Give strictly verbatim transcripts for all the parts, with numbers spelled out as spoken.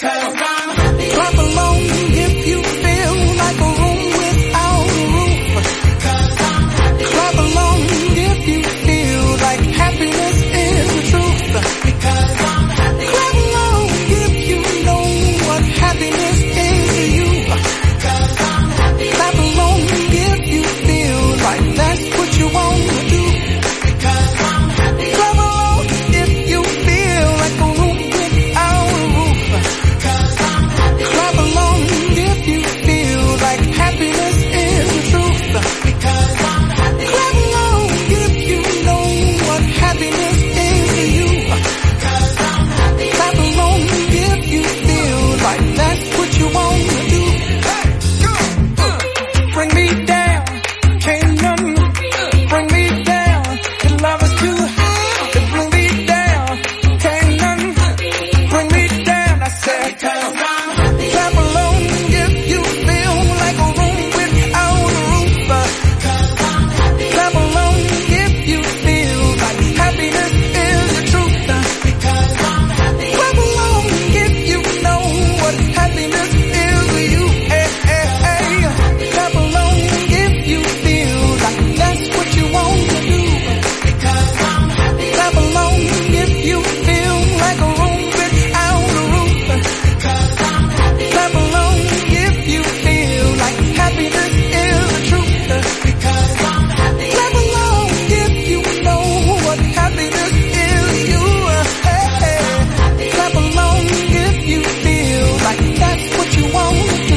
Because I'm happy. Clap along if you feel like a room without a roof. Because I'm happy. Clap along if you feel like happiness is the truth. Because I'm happy. Clap along if you know what happiness is to you. Because I'm happy. Clap along if you feel like that's what you want to do. Because I'm happy. Clap along if you feel like a room without a roof. Because I'm happy. Clap along if you feel like happiness is the truth. Because I'm happy. Clap along if you know what happiness is to you. Because I'm happy. Clap along if you feel like that's what you want to do. Hey, go, uh, bring me down, can't nothing bring me down. The love is too high to bring me down. Can't nothing bring me down. I said, because I'm happy. Clap along if you feel like a room without a roof. Because I'm happy. Clap along if you feel like happiness is the truth. Because I'm happy. Clap along if you know what happiness is to you. Hey, hey, hey. Clap along if you feel like that's what you want to do. Because I'm happy. Clap along if you feel like a room without a roof. Because I'm happy. Clap along if you feel like happiness is the truth. Because I'm happy. Clap along if you know what happiness is to you. Hey, hey. Clap along if you feel like that's what you want to do.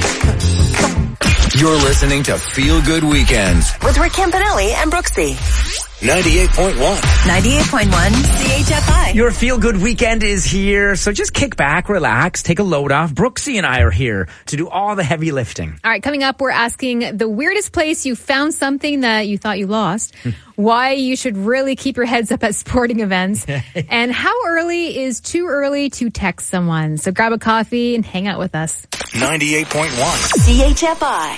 You're listening to Feel Good Weekends. With Rick Campanelli and Brooksy. ninety-eight point one. ninety-eight point one C H F I. Your Feel Good Weekend is here, so just kick back, relax, take a load off. Brooksy and I are here to do all the heavy lifting. All right, coming up, we're asking the weirdest place you found something that you thought you lost, why you should really keep your heads up at sporting events, and how early is too early to text someone. So grab a coffee and hang out with us. ninety-eight point one. C H F I.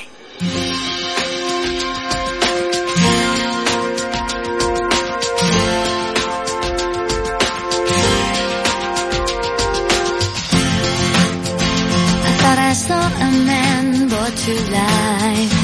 Thought I saw a man brought to life.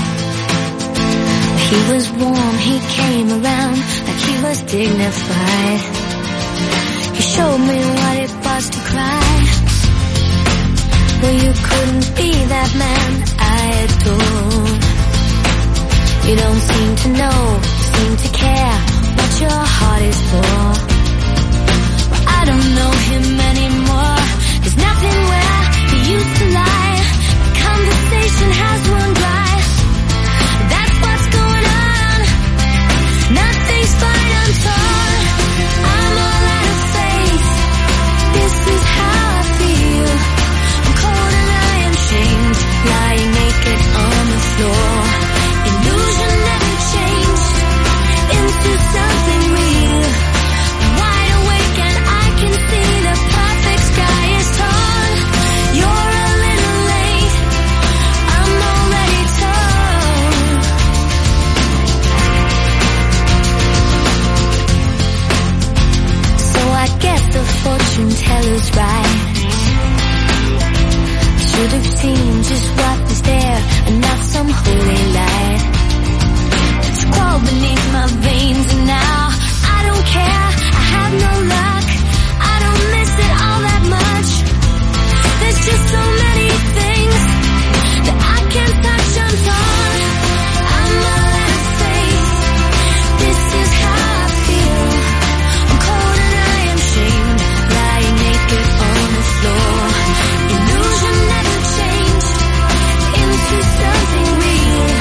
He was warm, he came around like he was dignified. He showed me what it was to cry. Well, you couldn't be that man I adore. You don't seem to know, seem to care what your heart is for. Well, I don't know him anymore. There's nothing where he used to lie. The conversation has run dry. That's what's going on. Nothing's fine, I'm torn. I'm all out of faith. This is how I feel. I'm cold and I am shamed, lying naked on the floor. Illusion never changed into something real. I'm wide awake and I can see the perfect sky is torn. You're a little late, I'm already torn. So I get the fortune teller's right. Should have seen just what was there and not some holy light. It's crawled beneath my veins and now I don't care, I have no luck. I don't miss it all that much. There's just so many things that I can't touch, I'm torn. I'm all out of faith. This is how I feel. I'm cold and I am shamed, lying naked on the floor. Illusion never changed into something real.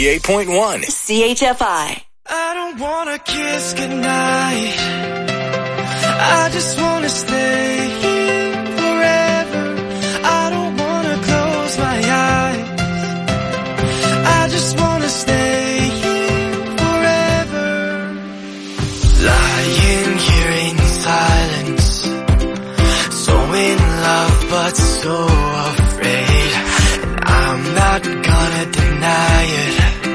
ninety-eight point one. C H F I. I don't wanna kiss goodnight. I just wanna stay here forever. I don't wanna close my eyes. I just wanna stay here forever. Lying here in silence, so in love but so afraid. And I'm not gonna deny it.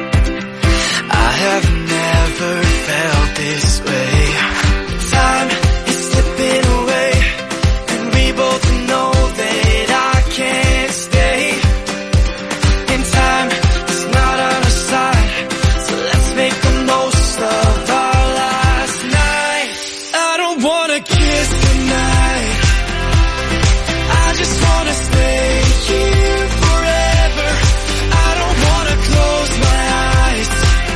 I have never felt this way. Time is slipping away, and we both know that I can't stay. And time is not on our side, so let's make the most of our last night. I don't wanna kiss tonight. I just wanna stay here forever. I don't wanna close my eyes.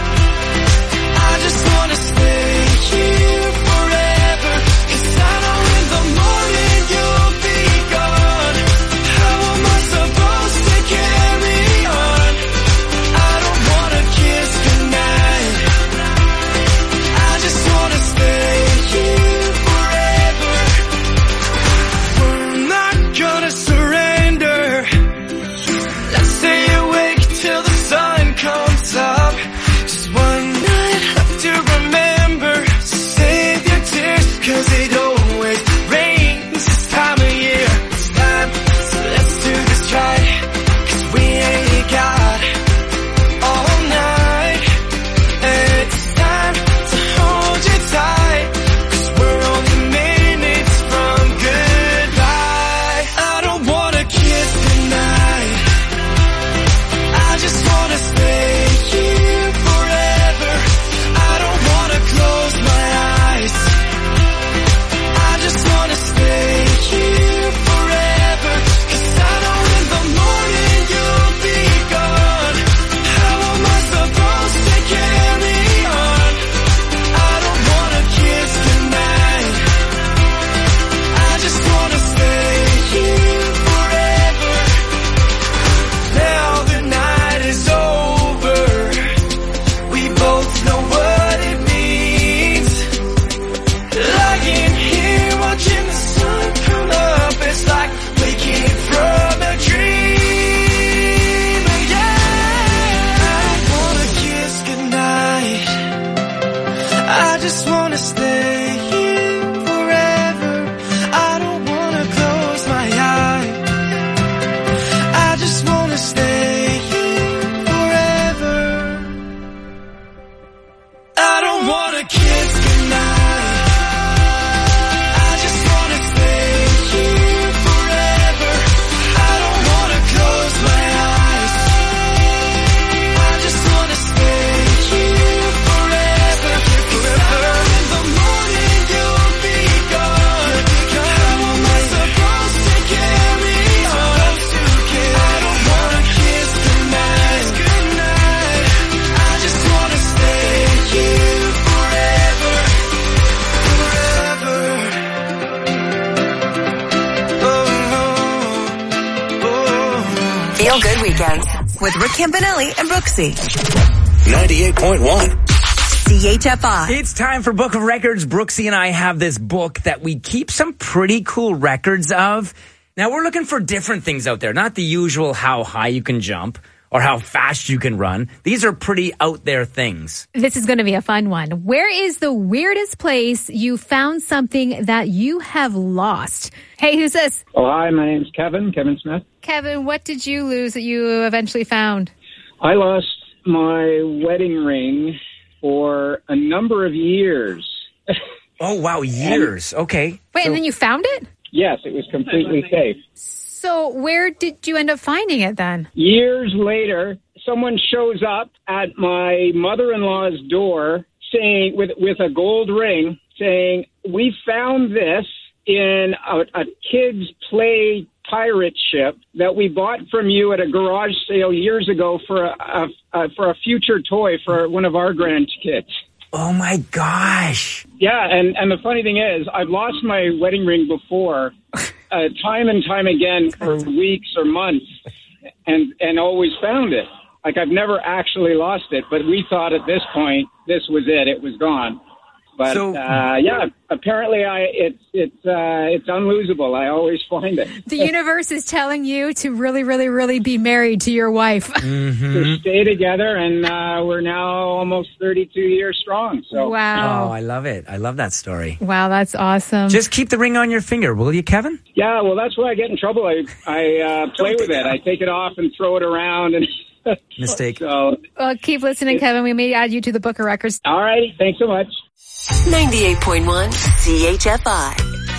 I just wanna stay here forever. 'Cause I know in the morning you'll be gone. How am I supposed to carry on? I don't wanna kiss goodnight. I just wanna stay here forever. We're not gonna surrender. Let's stay awake till the sun comes up. Just one night to remember. So save your tears, 'cause it always rains this time of year. It's time, so let's do this right, 'cause we ain't got all night. And it's time to hold you tight, 'cause we're only minutes from goodbye. I don't wanna kiss tonight. I just wanna stay here forever. I don't wanna close my eyes. I just wanna stay here forever. 'Cause I know in the morning you'll be gone. How am I supposed to carry on? I don't wanna kiss goodnight. I just wanna stay here forever. Now the night is over. We both know what it means. Lying here watching the sun come up, it's like waking from a dream. Yeah, I don't wanna kiss goodnight. I just wanna stay here forever. I don't wanna close my eyes. I just wanna stay here forever. I don't wanna kiss goodnight. I just wanna stay here forever. I don't wanna close my eyes. I just wanna stay here forever. 'Cause in the morning you'll be gone. How am I supposed to carry on? I don't wanna kiss goodnight. I just wanna stay here forever. Forever. Oh, oh. Feel Good Weekends with Rick Campanelli and Brooksy. ninety-eight point one. C H F I. It's time for Book of Records. Brooksy and I have this book that we keep some pretty cool records of. Now, we're looking for different things out there, not the usual how high you can jump or how fast you can run. These are pretty out there things. This is going to be a fun one. Where is the weirdest place you found something that you have lost? Hey, who's this? Oh, hi, my name's Kevin, Kevin Smith. Kevin, what did you lose that you eventually found? I lost my wedding ring for a number of years. Oh, wow, years. Okay. Wait, So- and then you found it? Yes, it was completely safe. So where did you end up finding it then? Years later, someone shows up at my mother-in-law's door saying, with, with a gold ring, saying, "We found this in a, a kid's play pirate ship that we bought from you at a garage sale years ago for a, a, a for a future toy for one of our grandkids." Oh, my gosh. Yeah, and, and the funny thing is, I've lost my wedding ring before, uh, time and time again for weeks or months, and, and always found it. like I've never actually lost it, but we thought at this point this was it; it was gone. But So- uh, yeah, apparently I it's it's uh, it's unlosable. I always find it. The universe is telling you to really, really, really be married to your wife. To stay together, and uh, we're now almost thirty-two years strong. So Oh, Wow. I love it. I love that story. Wow, that's awesome. Just keep the ring on your finger, will you, Kevin? yeah, well, that's why I get in trouble. I I uh, play with it. I take it off and throw it around, and Mistake. so Well, keep listening, Kevin. We may add you to the book of records. all right. Thanks so much. ninety-eight point one C H F I.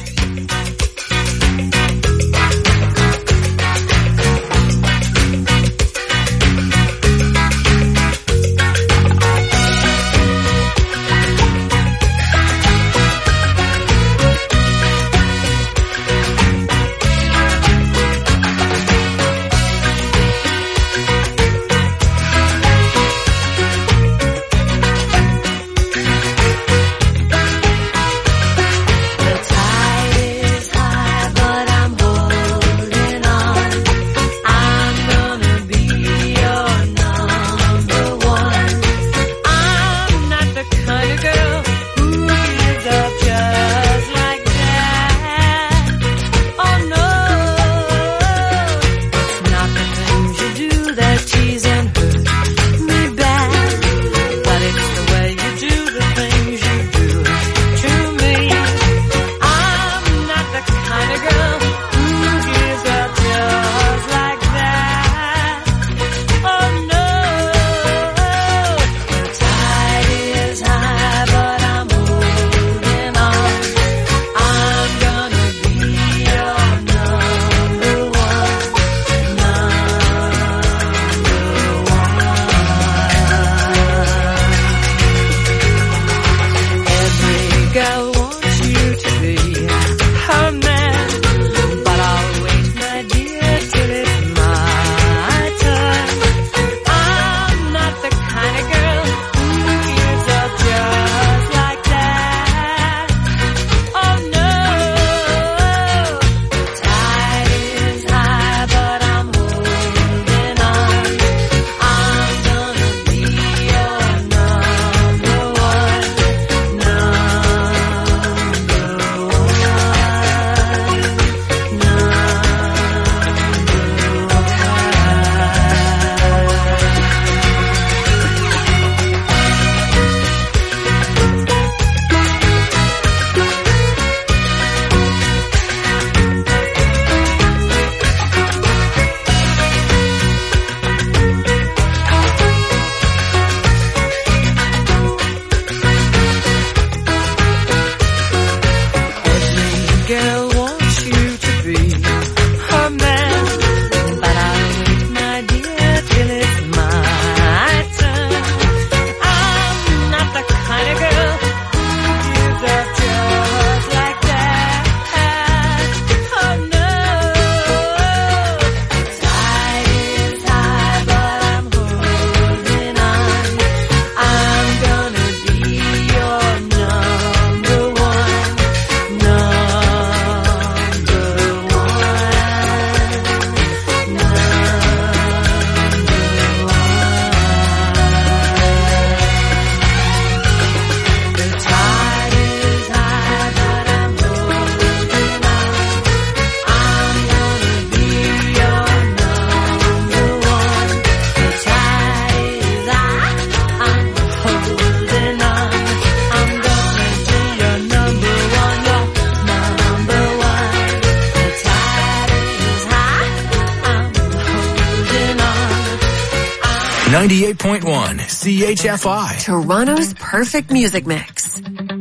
ninety-eight point one C H F I. Toronto's perfect music mix.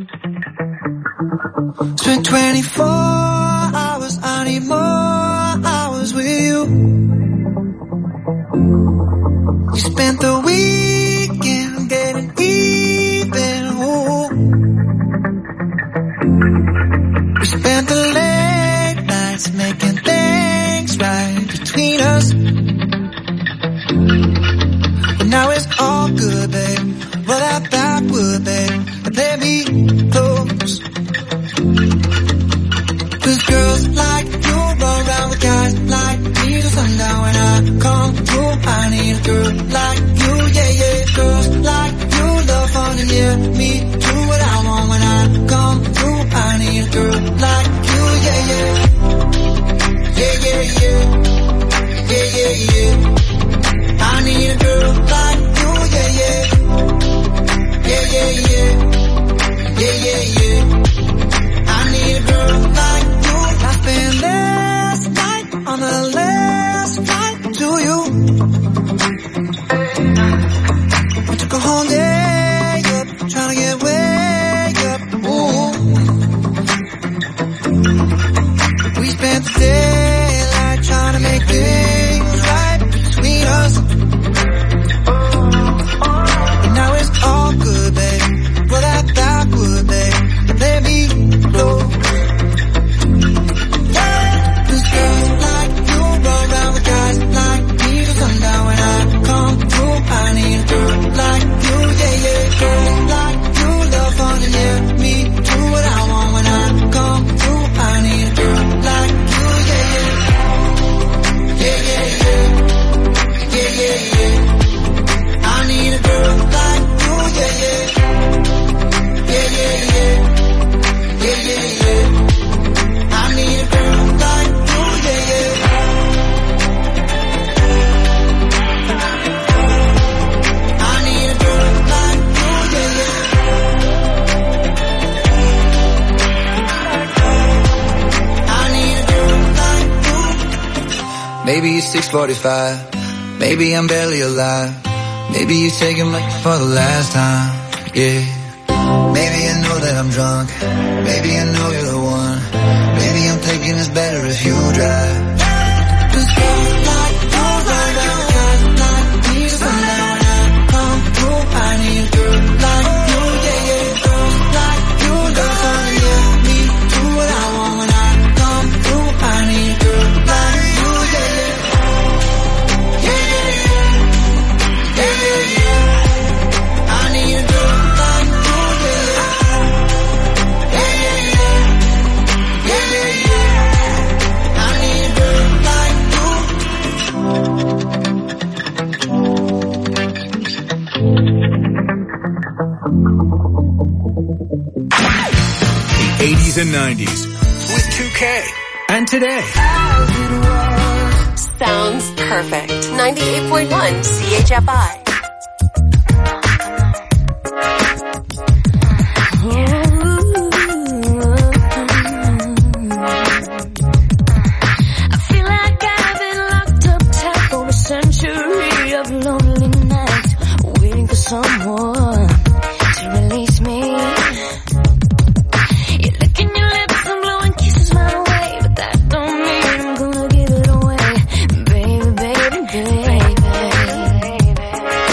Spent twenty-four hours, I need more hours with you. We spent the weekend getting even, ooh. We spent the late nights making things right between us. But now it's all good, babe. Roll that backward, babe, and play me close. Cause girls like you run around with guys like me till sundown. When I come through, I need need a girl like you, yeah, yeah. Girls like you love fun and yeah, me do what I want when I come through. I need a girl like you, yeah, yeah. Yeah, yeah, yeah. Yeah, yeah, yeah. I need a girl like you, yeah, yeah. Yeah, yeah, yeah. Yeah, yeah, yeah. I need a girl like you. I spent last night on the last flight to you. I took a whole day up, trying to get way up. Ooh. We spent the daylight trying to make things right between us. And now it's all good, babe. Well, that backward, babe. Let me go. Yeah. Cause girls like you roll around with guys like me till sundown. When I come through, I need a girl like you, yeah, yeah. Girls like you love fun and yeah, me do what I want when I come through. I need a girl like you, yeah, yeah. Yeah, yeah, yeah. Yeah, yeah, yeah. I need a girl like you, yeah, yeah. Yeah, yeah, yeah. Yeah, yeah, yeah. I need a girl like you, yeah, yeah. I need a girl like you, yeah, yeah. I need a girl like you. Maybe it's six forty-five. Maybe I'm barely alive. Maybe you're taking me for the last time. Yeah. Maybe I know that I'm drunk. Maybe I know you're the one. Maybe I'm thinking it's better if you drive. Cause girls like you ride around guys like me till sundown. When I come through, I need a girl like you, yeah, yeah. Girls like you love fun, yeah. Me do what I want when I come through. I need a girl like you, yeah, yeah. Yeah, yeah, yeah. Yeah, yeah, yeah. I need a girl like you, yeah, yeah. Yeah, yeah, yeah. Yeah, yeah, yeah. I need a girl like you. The eighties and nineties with two K. And today. Sounds perfect. ninety-eight point one C H F I. I feel like I've been locked up tight for a century of lonely nights, waiting for someone to release me. You're licking your lips and blowing kisses my way, but that don't mean I'm gonna give it away, baby, baby, baby.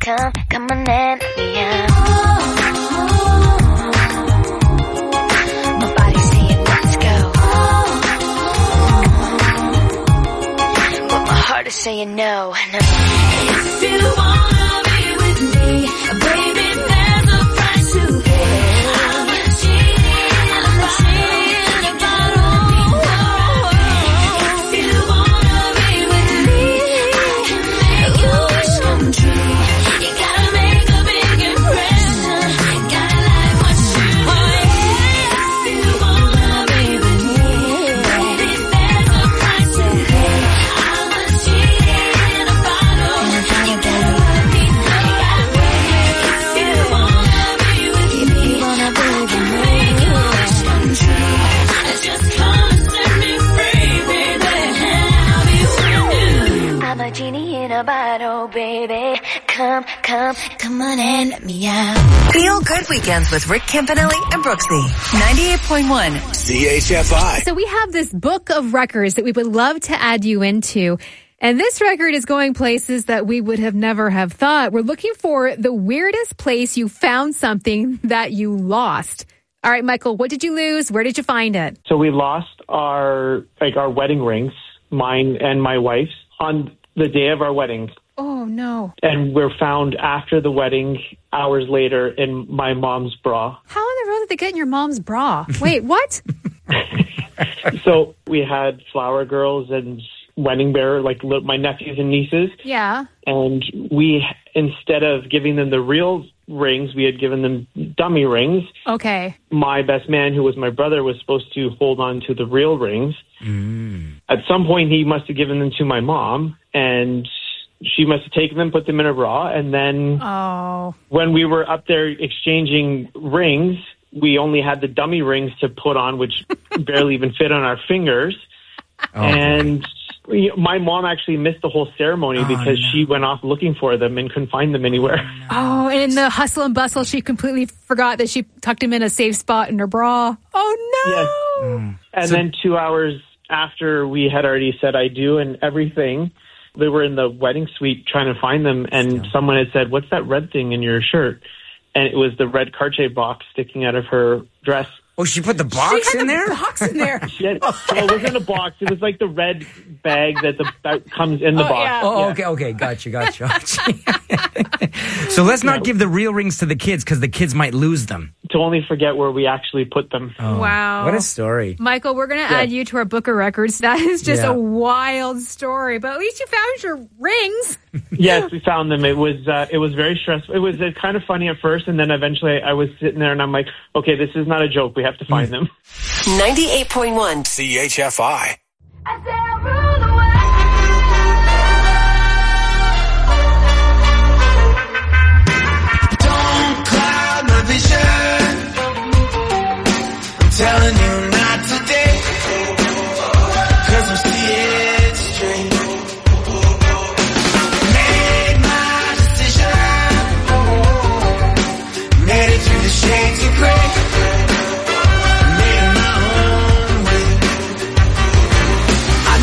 come, come on and let me out. My body's saying let's go, but my heart is saying no, no. If you wanna be with me, baby, there's a price to pay. I'm a genie, I'm a genie in a bottle. If you wanna be with me, I can make your wish come true. You gotta make a big impression, gotta like what you do. If you wanna be with me, baby, there's a price to pay. I'm a genie in a bottle. You gotta let me know right away. If you wanna be with me, wanna be with me, make your wish come true. Just come and set me free, baby, and I'll be with you. I'm a genie in a bottle, baby. Come, come, come on and let me out. Feel Good Weekends with Rick Campanelli and Brooksy. ninety-eight point one. C H F I. So we have this book of records that we would love to add you into. And this record is going places that we would have never have thought. We're looking for the weirdest place you found something that you lost. All right, Michael, what did you lose? Where did you find it? So we lost our like our wedding rings, mine and my wife's, on the day of our wedding. Oh, no. And we're found after the wedding, hours later, in my mom's bra. How in the world did they get in your mom's bra? Wait, what? So we had flower girls and wedding bearer, like li- my nephews and nieces. Yeah. And we, instead of giving them the real rings, we had given them dummy rings. Okay. My best man, who was my brother, was supposed to hold on to the real rings. Mm. At some point, he must have given them to my mom, and she must have taken them, put them in a bra, and then Oh. when we were up there exchanging rings, we only had the dummy rings to put on, which barely even fit on our fingers. Oh, And we, my mom actually missed the whole ceremony Oh, because no. she went off looking for them and couldn't find them anywhere. Oh, and in the hustle and bustle, she completely forgot that she tucked him in a safe spot in her bra. Oh, no. Yes. Mm. And So- then two hours after we had already said I do and everything, they were in the wedding suite trying to find them, and someone had said, "What's that red thing in your shirt?" And it was the red Cartier box sticking out of her dress. Oh, she put the box She had in the there? box in there. She had, well, it wasn't a box. It was like the red bag that the that comes in the Oh, box. yeah. Oh, Yeah. okay, okay. Gotcha, gotcha. gotcha. So let's not give the real rings to the kids because the kids might lose them. To only forget where we actually put them. Oh, Wow. What a story. Michael, we're going to add you to our book of records. That is just Yeah. a wild story, but at least you found your rings. Yes, we found them. It was uh, it was very stressful. It was uh, kind of funny at first, and then eventually I was sitting there and I'm like, okay, this is not a joke. We have to find them. ninety-eight point one. C H F I. Don't cloud my vision. I'm telling you not today. Cause I'm seeing straight. Made my decision. Made it through the shades of gray. Made it my own way. I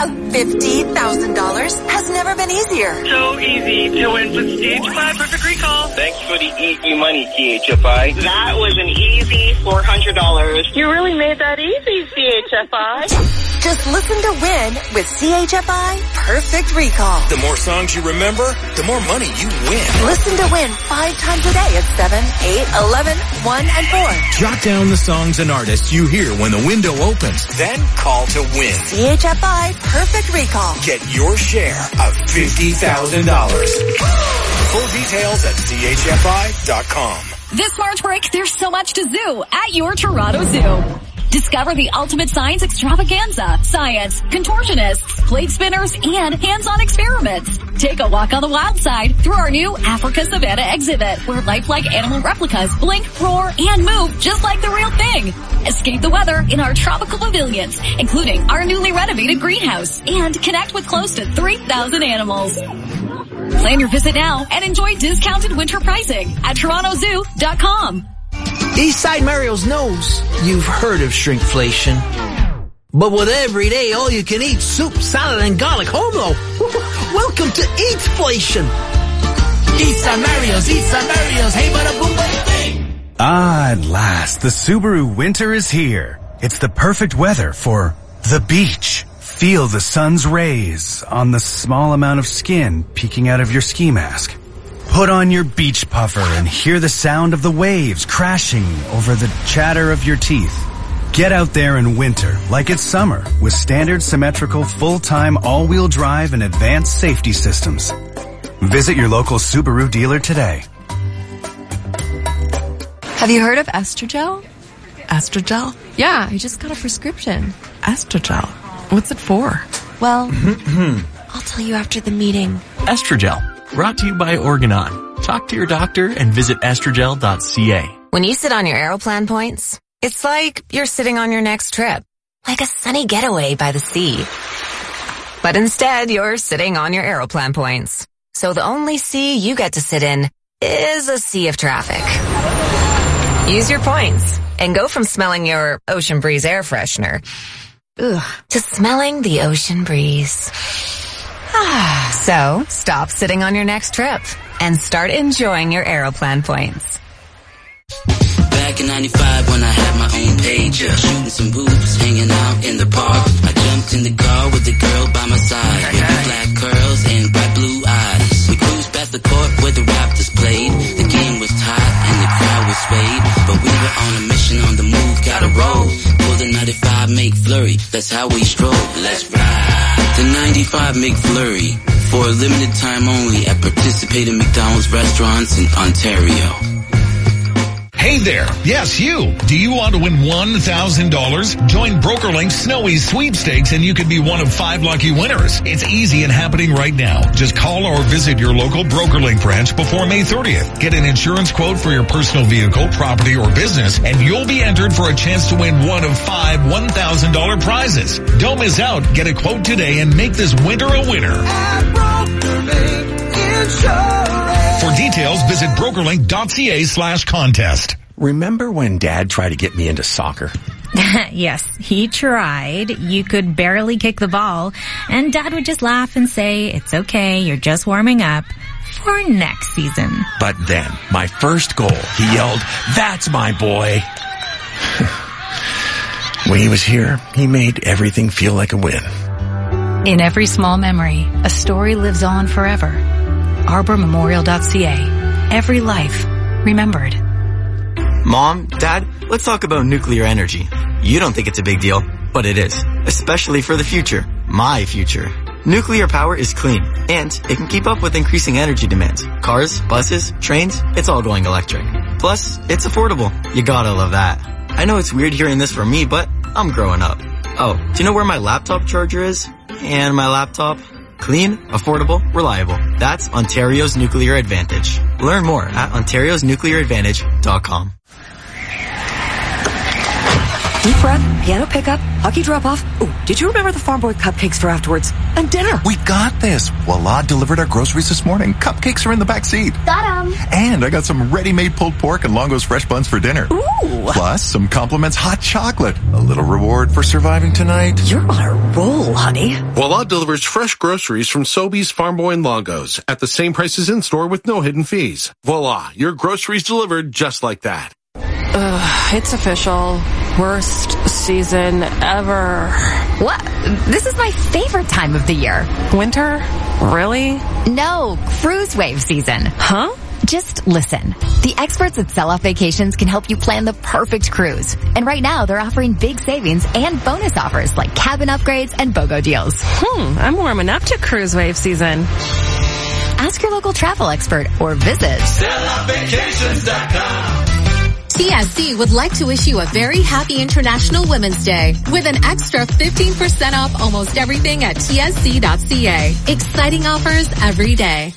of fifty thousand dollars has never been easier. So easy to win with C H F I Perfect Recall. Thanks for the easy money, C H F I. That was an easy four hundred dollars. You really made that easy, C H F I. Just listen to win with C H F I Perfect Recall. The more songs you remember, the more money you win. Listen to win five times a day at seven, eight, eleven, one, and four. Jot down the songs and artists you hear when the window opens. Then call to win. C H F I Perfect Recall. Get your share of fifty thousand dollars. Full details at C H F I dot com. This March break, there's so much to zoo at your Toronto Zoo. Discover the ultimate science extravaganza, science, contortionists, plate spinners, and hands-on experiments. Take a walk on the wild side through our new Africa Savannah exhibit, where lifelike animal replicas blink, roar, and move just like the real thing. Escape the weather in our tropical pavilions, including our newly renovated greenhouse, and connect with close to three thousand animals. Plan your visit now and enjoy discounted winter pricing at toronto zoo dot com. Eastside Mario's knows you've heard of shrinkflation. But with everyday all-you-can-eat soup, salad, and garlic home though, welcome to Eatflation. Eastside Mario's, Eastside Mario's, hey bada boom bada bing. Ah, at last, the Subaru winter is here. It's the perfect weather for the beach. Feel the sun's rays on the small amount of skin peeking out of your ski mask. Put on your beach puffer and hear the sound of the waves crashing over the chatter of your teeth. Get out there in winter like it's summer with standard symmetrical full-time all-wheel drive and advanced safety systems. Visit your local Subaru dealer today. Have you heard of Estrogel? Estrogel? Yeah, I just got a prescription. Estrogel? What's it for? Well, I'll tell you after the meeting. Estrogel. Brought to you by Organon. Talk to your doctor and visit estrogel dot c a. When you sit on your Aeroplan points, it's like you're sitting on your next trip. Like a sunny getaway by the sea. But instead, you're sitting on your Aeroplan points. So the only sea you get to sit in is a sea of traffic. Use your points and go from smelling your Ocean Breeze air freshener ugh, to smelling the ocean breeze. So, stop sitting on your next trip and start enjoying your Aeroplan points. Back in ninety-five when I had my own pager, shooting some hoops, hanging out in the park. I jumped in the car with the girl by my side, with the black curls and bright blue eyes. We cruised past the court where the Raptors played. The game was tight and the crowd was swayed, but we were on a mission, on the move, gotta roll. Pull the ninety-five McFlurry, that's how we stroll. Let's ride. The ninety-five McFlurry, for a limited time only at participating McDonald's restaurants in Ontario. Hey there. Yes, you. Do you want to win one thousand dollars? Join BrokerLink Snowy Sweepstakes and you could be one of five lucky winners. It's easy and happening right now. Just call or visit your local BrokerLink branch before May thirtieth. Get an insurance quote for your personal vehicle, property, or business, and you'll be entered for a chance to win one of five one thousand dollars prizes. Don't miss out. Get a quote today and make this winter a winner. For details, visit brokerlink dot c a slash contest. Remember when Dad tried to get me into soccer? Yes, he tried. You could barely kick the ball, and Dad would just laugh and say, "It's okay, you're just warming up for next season." But then, my first goal, he yelled, "That's my boy!" When he was here, he made everything feel like a win. In every small memory, a story lives on forever. arbor memorial dot c a. Every life remembered. Mom, Dad, let's talk about nuclear energy. You don't think it's a big deal, but it is. Especially for the future. My future. Nuclear power is clean, and it can keep up with increasing energy demands. Cars, buses, trains, it's all going electric. Plus, it's affordable. You gotta love that. I know it's weird hearing this from me, but I'm growing up. Oh, do you know where my laptop charger is? And my laptop? Clean, affordable, reliable. That's Ontario's Nuclear Advantage. Learn more at ontarios nuclear advantage dot com. Deep breath, piano pickup, hockey drop-off. Ooh, did you remember the Farm Boy cupcakes for afterwards? And dinner. We got this. Voila delivered our groceries this morning. Cupcakes are in the back seat. Got 'em. And I got some ready-made pulled pork and Longo's fresh buns for dinner. Ooh. Plus, some compliments hot chocolate. A little reward for surviving tonight. You're on a roll, honey. Voila delivers fresh groceries from Sobeys, Farm Boy, and Longo's at the same prices in-store with no hidden fees. Voila, your groceries delivered just like that. Ugh, it's official. Worst season ever. What? This is my favorite time of the year. Winter? Really? No, cruise wave season. Huh? Just listen. The experts at Sell Off Vacations can help you plan the perfect cruise. And right now, they're offering big savings and bonus offers like cabin upgrades and BOGO deals. Hmm, I'm warming up to cruise wave season. Ask your local travel expert or visit sell off vacations dot com. T S C would like to wish you a very happy International Women's Day with an extra fifteen percent off almost everything at T S C dot C A. Exciting offers every day.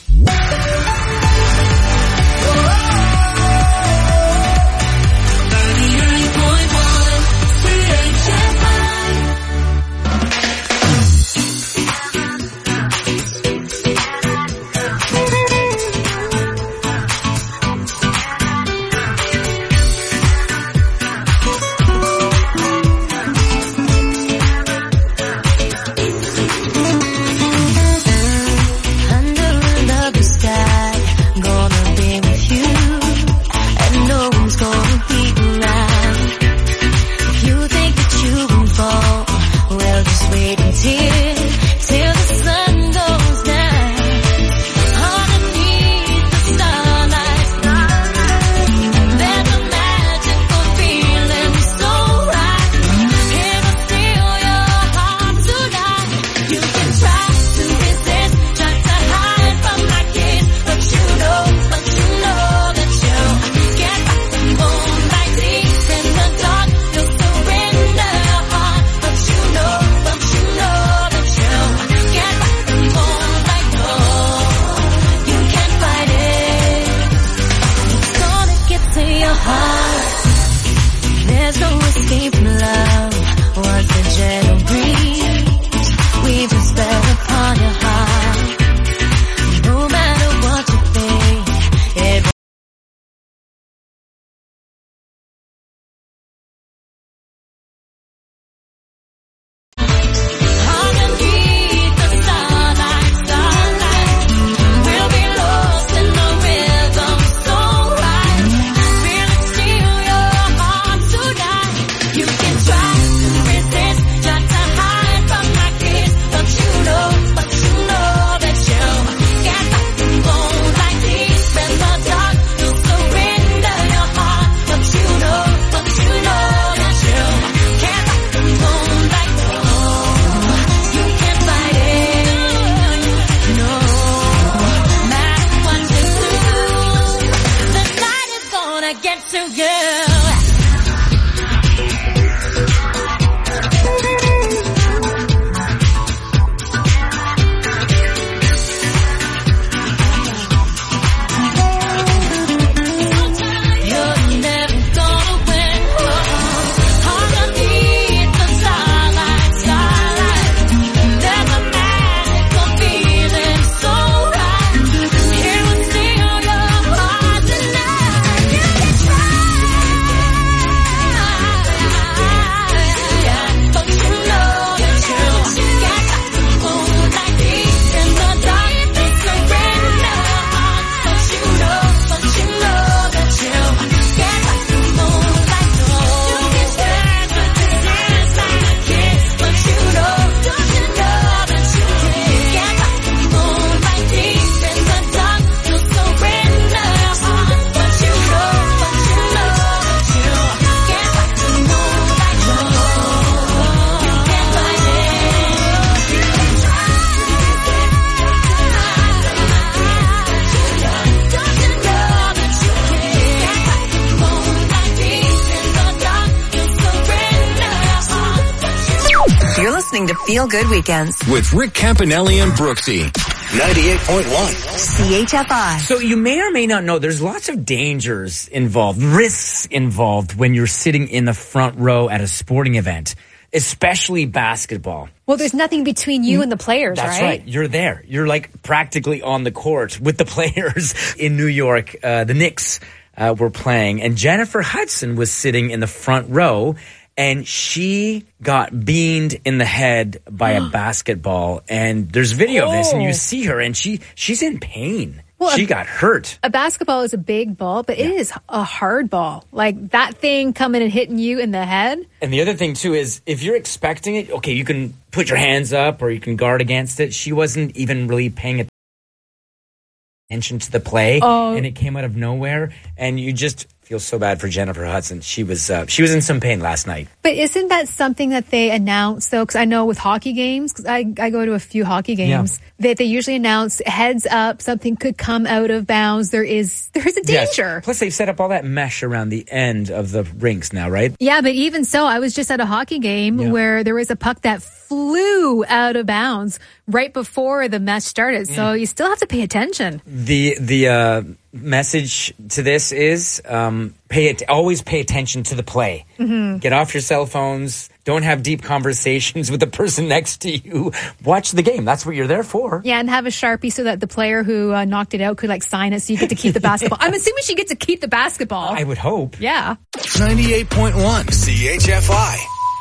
You're listening to Feel Good Weekends with Rick Campanelli and Brooksy. ninety-eight point one C H F I. So you may or may not know there's lots of dangers involved, risks involved when you're sitting in the front row at a sporting event, especially basketball. Well, there's nothing between you and the players, That's right? right. You're there. You're like practically on the court with the players in New York. Uh, the Knicks uh, were playing, and Jennifer Hudson was sitting in the front row, and she got beamed in the head by a basketball. And there's video of this, and you see her, and she she's in pain. Well, she a- got hurt. A basketball is a big ball, but it is a hard ball. Like that thing coming and hitting you in the head. And the other thing, too, is if you're expecting it, okay, you can put your hands up or you can guard against it. She wasn't even really paying attention to the play, Oh. and it came out of nowhere. And you just feel so bad for Jennifer Hudson. She was uh, she was in some pain last night. But isn't that something that they announce, though? Because I know with hockey games, because I, I go to a few hockey games, that they usually announce heads up, something could come out of bounds. There is there is a Yes. danger. Plus, they've set up all that mesh around the end of the rinks now, right? Yeah, but even so, I was just at a hockey game where there was a puck that flew out of bounds right before the match started. So you still have to pay attention. The the uh, message to this is um, pay it. Always pay attention to the play. Mhm. Get off your cell phones. Don't have deep conversations with the person next to you. Watch the game. That's what you're there for. Yeah, and have a Sharpie so that the player who uh, knocked it out could like sign it so you get to keep the basketball. I'm assuming she gets to keep the basketball. I would hope. Yeah. ninety-eight point one C H F I.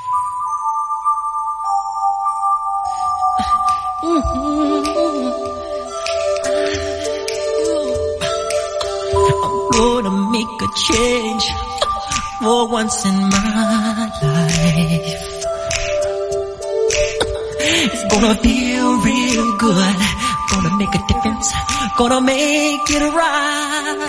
I'm gonna make a change for once in my life. It's gonna feel real good. Gonna make a difference. Gonna make it right.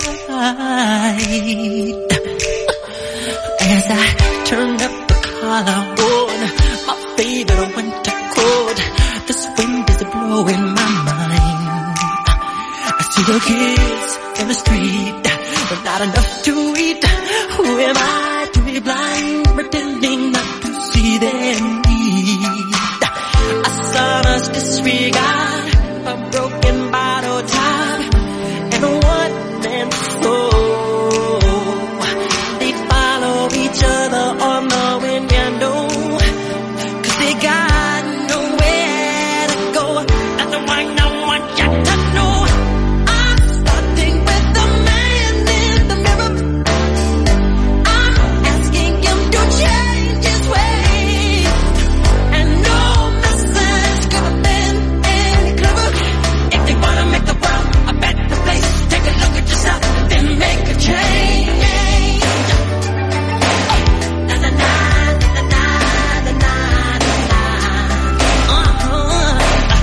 As I turn up the collar on my favorite winter coat, this wind is blowing my mind. I see the kids in the street, but not enough to eat. Who am I to be blind, pretending not to see their need? I saw us disregard a broken bottle top and a one-man soul. They follow each other on the window, 'cause they got nowhere to go. That's the one I want you to know. I'm starting with the man in the mirror. I'm asking him to change his ways, and no message could have been any clearer. If they wanna make the world a better place, take a look at yourself, then make a change. Na na na na na na na na. Uh-huh.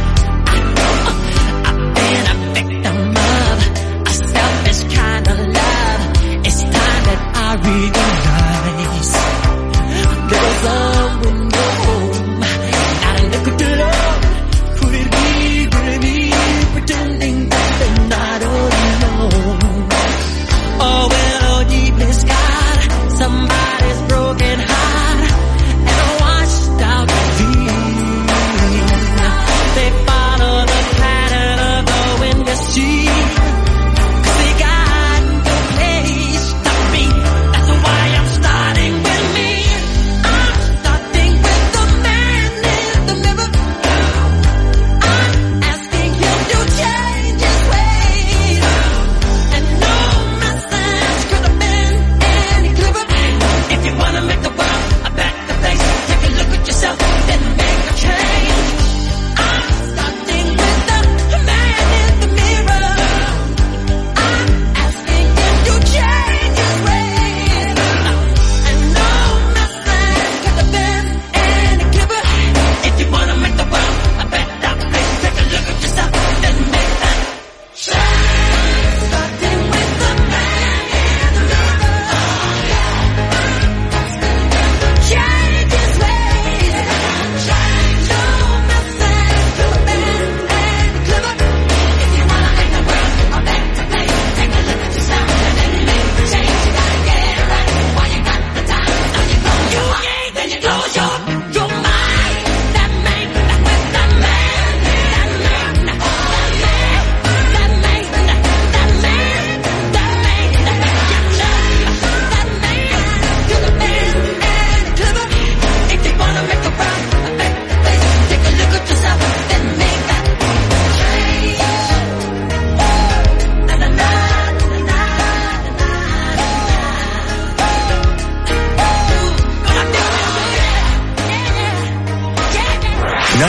I've been a victim of a selfish kind of love. It's time that I realize there's someone home, not a nickel to love. Could it be, could it be, pretending that they're not alone? Oh well, deep in sky, somebody's broken heart and a washed out dream. They follow the pattern of the wind you see, 'cause they got no place to be. That's why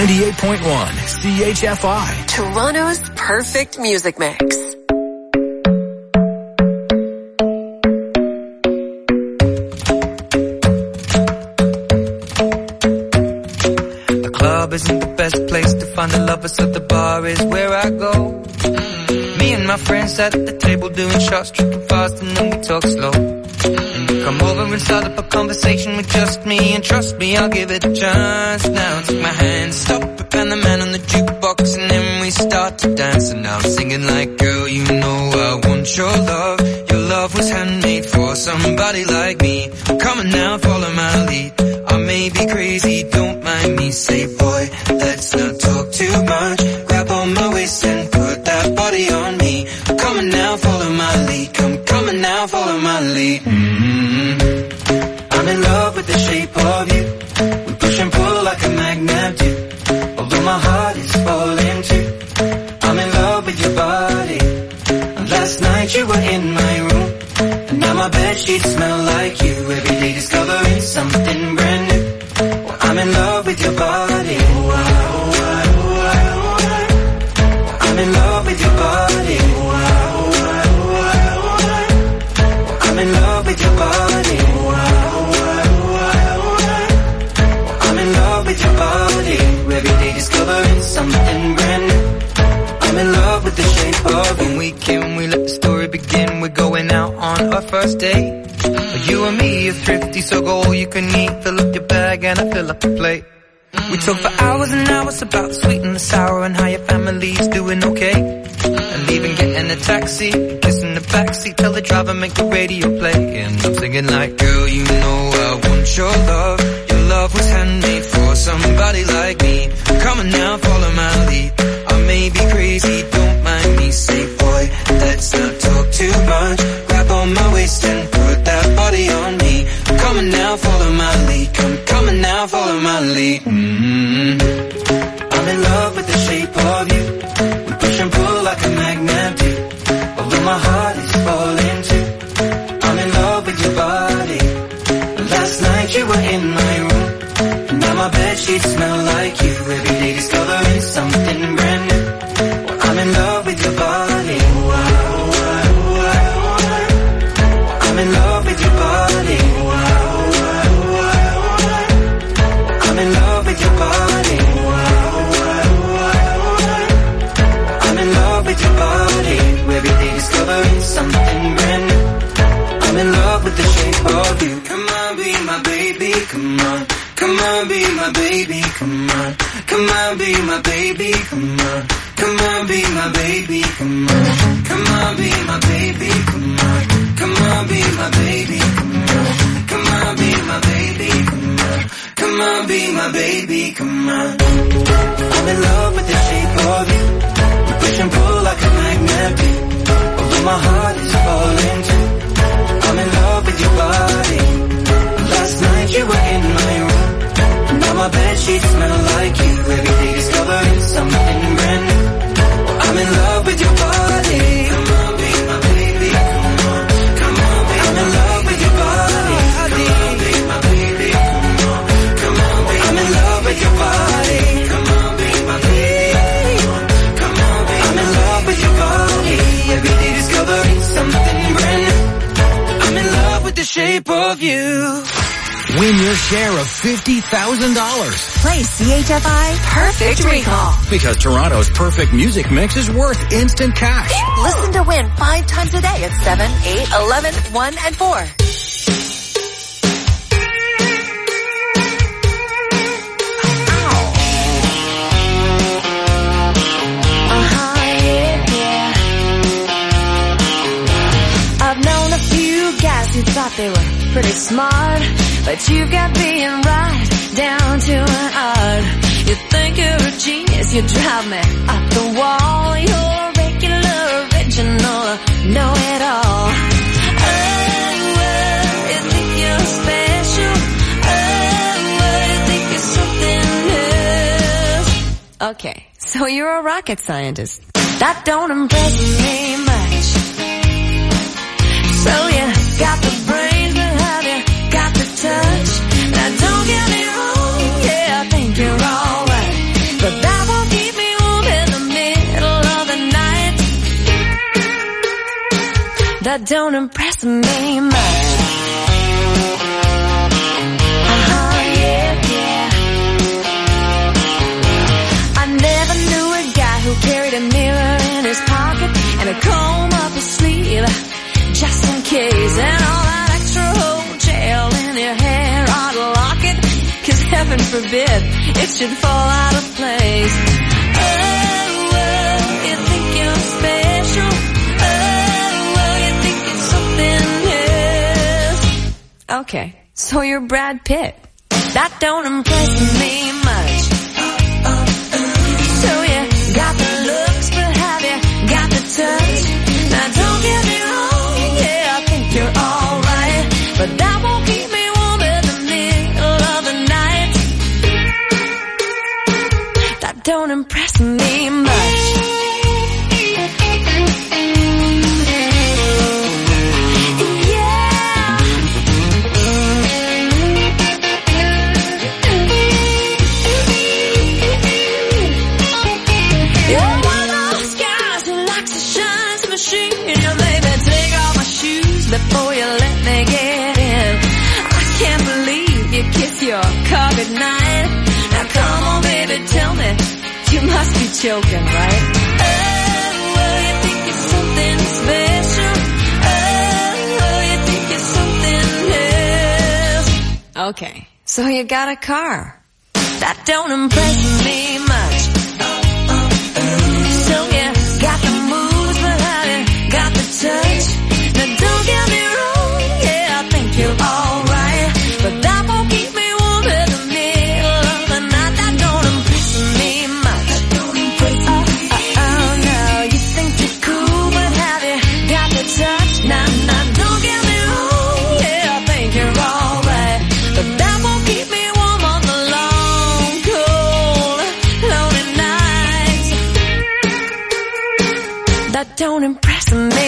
ninety-eight point one C H F I. Toronto's perfect music mix. The club isn't the best place to find the lovers, so the bar is where I go. Me and my friends sat at the table doing shots, tripping fast, and then we talk slow. And you come over and start up a conversation with just me, and trust me, I'll give it a chance. Now take my hand, stop it, and the man on the jukebox, and then we start to dance. And now I'm singing like, girl, you know I want your love. Your love was handmade for somebody like me. Come on now, follow my lead. I may be crazy, don't mind me. Say, boy, let's not talk too much. Grab on my waist and put that body on me. Come on now, follow my lead. Come, come on now, follow my lead. Mm-hmm. I'm in love with the shape of you. We push and pull like a magnet do. Although my heart is falling too. I'm in love with your body. And last night you were in my room. And now my bedsheets smell like you. Every day discovering something brand new. Well, I'm in love with your body. Oh, I, oh, I, oh, I, oh, I. I'm in love with your body. Oh, I, oh, I, oh, I, oh, I. I'm in love with your body. Oh, I, oh, I, oh, I, oh, I. I'm in love with your body. Every day discovering something brand new. I'm in love with the shape of you. When we can, we let the story begin. We're going out on our first date. You and me are thrifty, so go all you can eat. Fill up your bag and I fill up the plate. We talk for hours and hours about the sweet and the sour and how your family's doing okay. And even getting a taxi, kissing the backseat, tell the driver make the radio play. And I'm singing like, girl, you know I want your love. Your love was handmade for somebody like me. Come on now, follow my lead. I may be crazy, don't mind me. Say, boy, let's not talk too much. Grab on my waist and put that body on me. Come on now, follow my lead. Come, come on now, follow my lead. Mm-hmm. I'm in love with the shape of you. We push and pull like a magnet do. Although my heart is falling too. I'm in love with your body. Last night you were in my room. And now my bedsheets smell like you. Every day discovering something brand new. Well, I'm in love with your body. Oh, I, oh, I, oh, I, oh, I. I'm in love with your body. Oh, I, oh, I, oh, I, oh, I. I'm in love with your body. Oh, I, oh, I, oh, I, oh, I. I'm in love with your body. Every day discovering something brand new. I'm in love with the shape of you. Come on, be my baby, come on. Come on, be my baby, come on. Come on, be my baby, come on. Come on, be my baby, come on. Come on, be my baby, come on. Come on, be my baby, come on. Come on, be my baby, come on. Come on, be my baby, come on. I'm in love with the shape of you. We push and pull like a magnet do. Although my heart is falling too. I'm in love with your body. Last night you were in my room. Now my bedsheets smell like you. Every day discovering something brand new. I'm in love with your body. Come on, be my baby. Come on, come on, be I'm in love with your body. Come on, be my baby. Come on, come on, be I'm in love with your body. Come on, be my baby. Come on, be I'm in love with your body. Every day discovering something brand new. I'm in love with the shape of you. Win your share of fifty thousand dollars. Play C H F I Perfect Recall. Because Toronto's perfect music mix is worth instant cash. Listen to win five times a day at seven, eight, eleven, one, and four. Uh-huh, yeah, yeah. I've known a few guys who thought they were pretty smart, but you got being right down to an art. You think you're a genius, you drive me up the wall. You're a regular, original, know-it-all. Oh, oh, you think you're special. Oh, oh, you think you're something else. Okay, so you're a rocket scientist. That don't impress me much. So you got the brains, but have you got the touch? Now don't get me wrong, yeah, I think you're alright. that don't impress me much. Uh-huh, yeah, yeah. I never knew a guy who carried a mirror in his pocket and a comb up his sleeve, just in case. And all that extra whole gel in your hair ought to lock it, 'cause heaven forbid it should fall out of place. Oh, oh, you think you're special. Oh, oh, you think it's something else. Okay, so you're Brad Pitt. That don't impress me much. So you got the looks, but have you got the touch? Now don't get me wrong, yeah, I think you're alright, but that won't keep me warm in the middle of the night. That don't impress me much. Before you let me get in, I can't believe you kiss your car goodnight. Now come on, baby, tell me, you must be joking, right? Oh, oh, you think it's something special. Oh, oh, you think it's something else. Okay, so you got a car. That don't impress me much. So you got the moves, but have you got the touch? Now don't get me wrong, yeah, I think you're alright, but that won't keep me warm in the middle of the night. That don't impress me much. That don't impress me. Oh, oh, oh, no, you think you're cool, but have you got the touch? Now, now, don't get me wrong, yeah, I think you're alright, but that won't keep me warm on the long, cold, lonely nights. That don't impress me.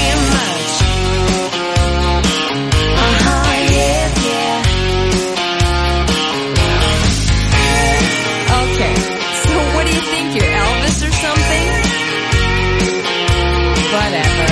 Whatever.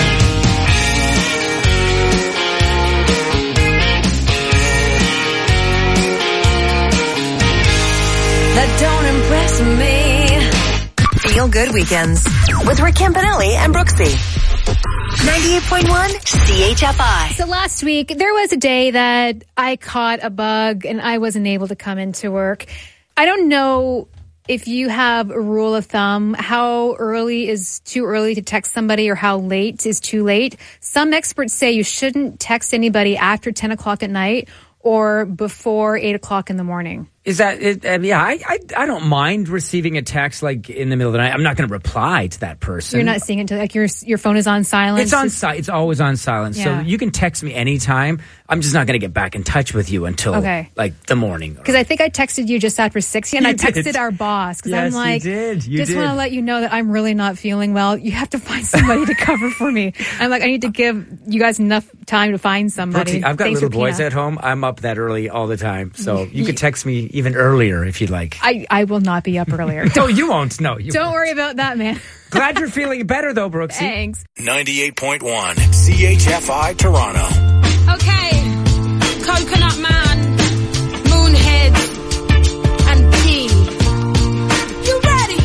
That don't impress me. Feel Good Weekends with Rick Campanelli and Brooksy. ninety-eight point one C H F I. So last week, there was a day that I caught a bug and I wasn't able to come into work. I don't know if you have a rule of thumb, how early is too early to text somebody or how late is too late. Some experts say you shouldn't text anybody after ten o'clock at night or before eight o'clock in the morning. Is that it? Uh, yeah, I, I I don't mind receiving a text like in the middle of the night. I'm not going to reply to that person. You're not seeing it until like your your phone is on silent. It's on si- It's always on silent. Yeah. So you can text me anytime. I'm just not going to get back in touch with you until okay. like the morning. Because I think I texted you just after six, and You I texted did. our boss because Yes, I'm like, you did. You just did. want to let you know that I'm really not feeling well. You have to find somebody to cover for me. I'm like, I need to give you guys enough time to find somebody. Brooksy, I've got Thanks little for boys Pina. at home. I'm up that early all the time. So you could text me even earlier if you'd like. I, I will not be up earlier. No, you won't. No, you Don't won't. worry about that, man. Glad you're feeling better though, Brooksy. Thanks. ninety-eight point one C H F I Toronto. Okay, Coconut Man, Moonhead, and P. You ready?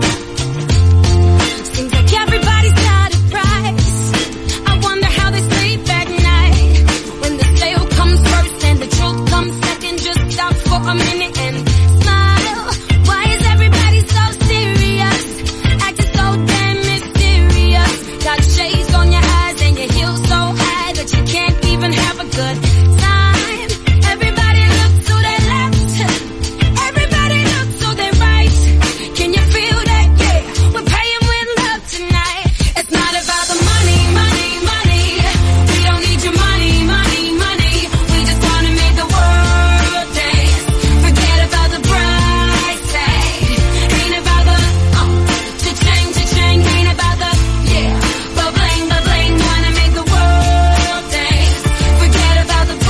Seems like everybody's got a price. I wonder how they sleep at night. When the sale comes first and the truth comes second, just stop for a minute and smile. Why is everybody so serious? Acting so damn mysterious. Got shades on your eyes and your heels so high that you can't even have a good time. Everybody look to their left. Everybody look to their right. Can you feel that? Yeah, we're paying with love tonight. It's not about the money, money, money. We don't need your money, money, money. We just wanna make the world dance. Forget about the price tag. Ain't about the uh, cha-ching, cha-ching. Ain't about the yeah, ba-bling, ba-bling. Wanna make the world dance. Forget about the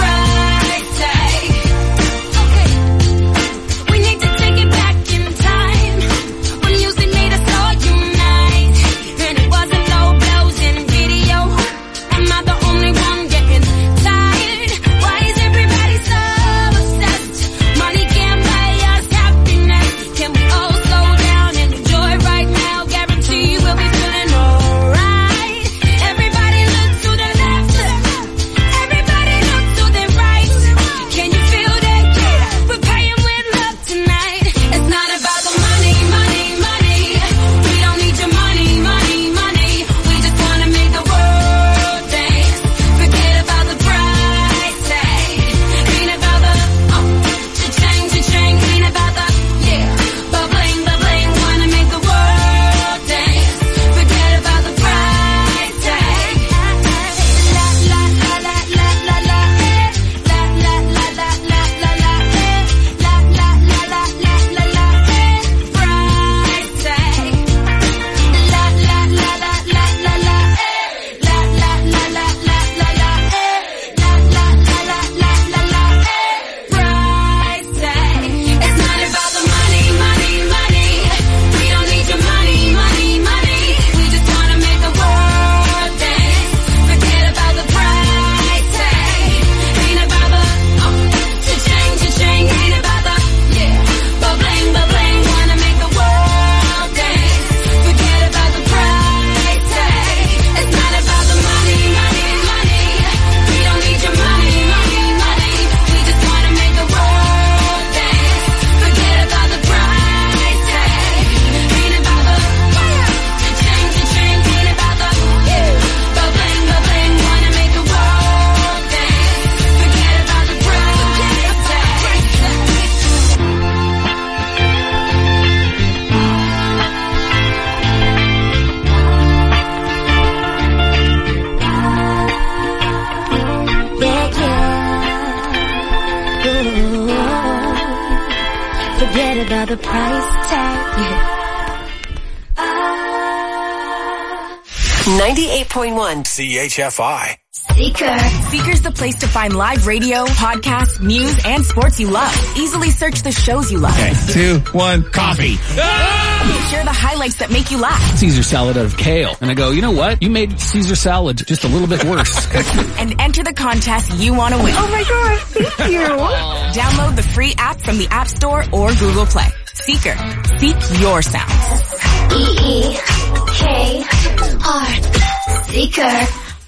forget about the price tag. ninety-eight point one C H F I. Seeker. Seeker's the place to find live radio, podcasts, news, and sports you love. Easily search the shows you love. Okay, two, one, coffee. Share the highlights that make you laugh. Caesar salad out of kale. And I go, you know what? You made Caesar salad just a little bit worse. And enter the contest you want to win. Oh my gosh, thank you. Download the free app from the App Store or Google Play. Seeker. Seek your sounds. E E K R. Seeker.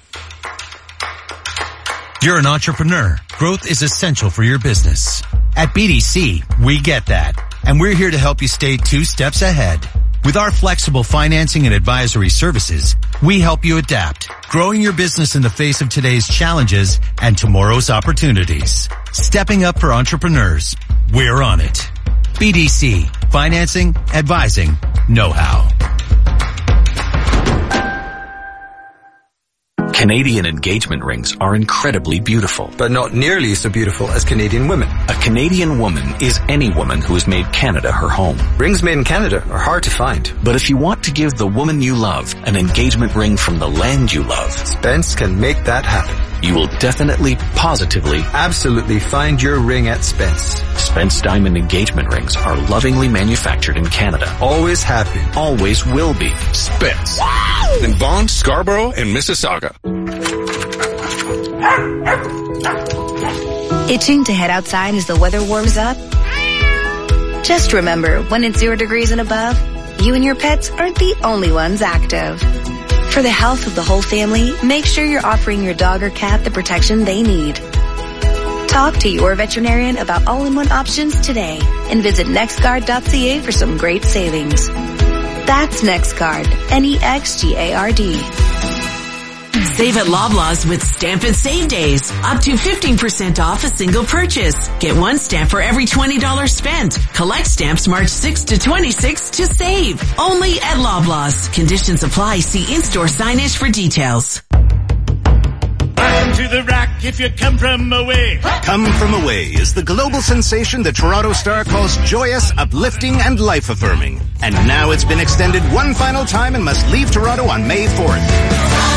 You're an entrepreneur. Growth is essential for your business. At B D C, we get that. And we're here to help you stay two steps ahead. With our flexible financing and advisory services, we help you adapt, growing your business in the face of today's challenges and tomorrow's opportunities. Stepping up for entrepreneurs. We're on it. B D C. Financing, advising, know-how. Canadian engagement rings are incredibly beautiful. But not nearly so beautiful as Canadian women. A Canadian woman is any woman who has made Canada her home. Rings made in Canada are hard to find. But if you want to give the woman you love an engagement ring from the land you love, Spence can make that happen. You will definitely, positively, absolutely find your ring at Spence. Spence Diamond engagement rings are lovingly manufactured in Canada. Always have been. Always will be. Spence. In Vaughan, Scarborough, and Mississauga. Itching to head outside as the weather warms up? Just remember, when it's zero degrees and above, you and your pets aren't the only ones active. For the health of the whole family, make sure you're offering your dog or cat the protection they need. Talk to your veterinarian about all-in-one options today and visit nextguard dot c a for some great savings. That's NextGuard, N E X G A R D. Save at Loblaws with Stamp and Save Days. Up to fifteen percent off a single purchase. Get one stamp for every twenty dollars spent. Collect stamps March sixth to twenty-sixth to save. Only at Loblaws. Conditions apply. See in-store signage for details. Welcome to the rack if you come from away. Come From Away is the global sensation the Toronto Star calls joyous, uplifting, and life-affirming. And now it's been extended one final time and must leave Toronto on May fourth.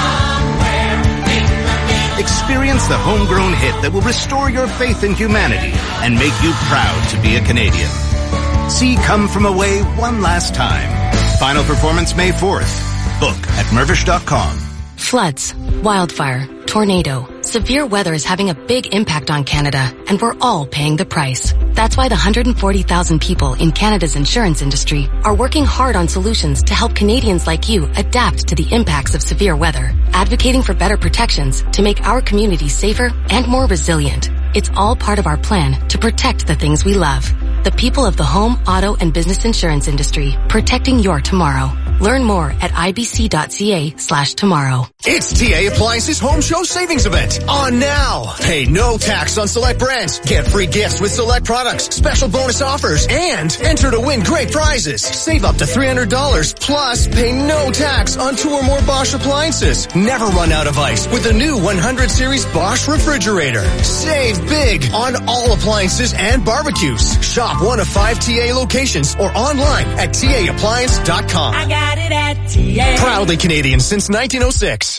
Experience the homegrown hit that will restore your faith in humanity and make you proud to be a Canadian. See Come From Away one last time. Final performance May fourth. Book at mervish dot com. Floods, wildfire, tornado. Severe weather is having a big impact on Canada, and we're all paying the price. That's why the one hundred forty thousand people in Canada's insurance industry are working hard on solutions to help Canadians like you adapt to the impacts of severe weather, advocating for better protections to make our communities safer and more resilient. It's all part of our plan to protect the things we love. The people of the home, auto, and business insurance industry, protecting your tomorrow. Learn more at ibc.ca slash tomorrow. It's T A Appliances Home Show Savings Event on now. Pay no tax on select brands. Get free gifts with select products, special bonus offers, and enter to win great prizes. Save up to three hundred dollars, plus pay no tax on two or more Bosch appliances. Never run out of ice with the new one hundred series Bosch refrigerator. Save big on all appliances and barbecues. Shop one of five T A locations or online at T A appliance dot com. I got it at T A. Proudly Canadian since nineteen oh six.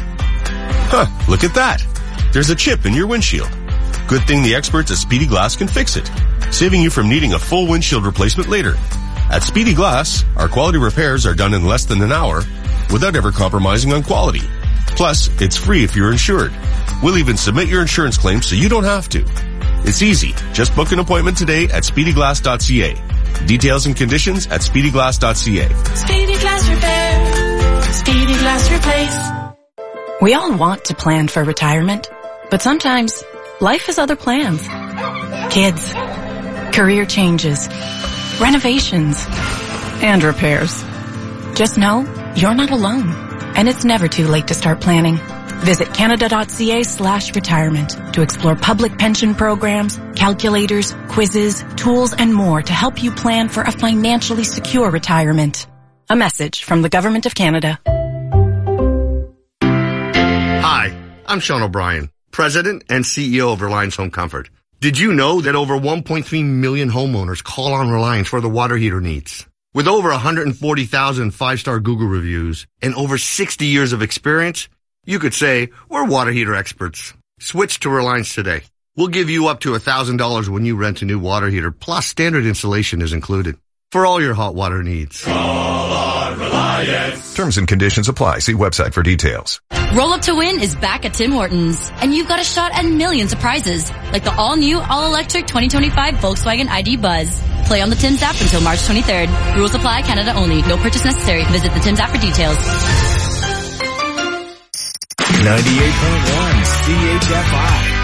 Huh, look at that. There's a chip in your windshield. Good thing the experts at Speedy Glass can fix it, saving you from needing a full windshield replacement later. At Speedy Glass, our quality repairs are done in less than an hour without ever compromising on quality. Plus, it's free if you're insured. We'll even submit your insurance claim so you don't have to. It's easy. Just book an appointment today at speedy glass dot c a. Details and conditions at speedy glass dot c a. Speedy Glass Repair. Speedy Glass Replace. We all want to plan for retirement, but sometimes life has other plans. Kids, career changes, renovations, and repairs. Just know you're not alone, and it's never too late to start planning. Visit canada.ca slash retirement to explore public pension programs, calculators, quizzes, tools, and more to help you plan for a financially secure retirement. A message from the Government of Canada. Hi, I'm Sean O'Brien, President and C E O of Reliance Home Comfort. Did you know that over one point three million homeowners call on Reliance for their water heater needs? With over one hundred forty thousand five-star Google reviews and over sixty years of experience, you could say we're water heater experts. Switch to Reliance today. We'll give you up to one thousand dollars when you rent a new water heater, plus standard installation is included for all your hot water needs. Call on Reliance. Terms and conditions apply. See website for details. Roll Up to Win is back at Tim Hortons, and you've got a shot at millions of prizes, like the all-new, all-electric twenty twenty-five Volkswagen I D Buzz. Play on the Tim's app until March twenty-third. Rules apply, Canada only. No purchase necessary. Visit the Tim's app for details. ninety-eight point one C H F I.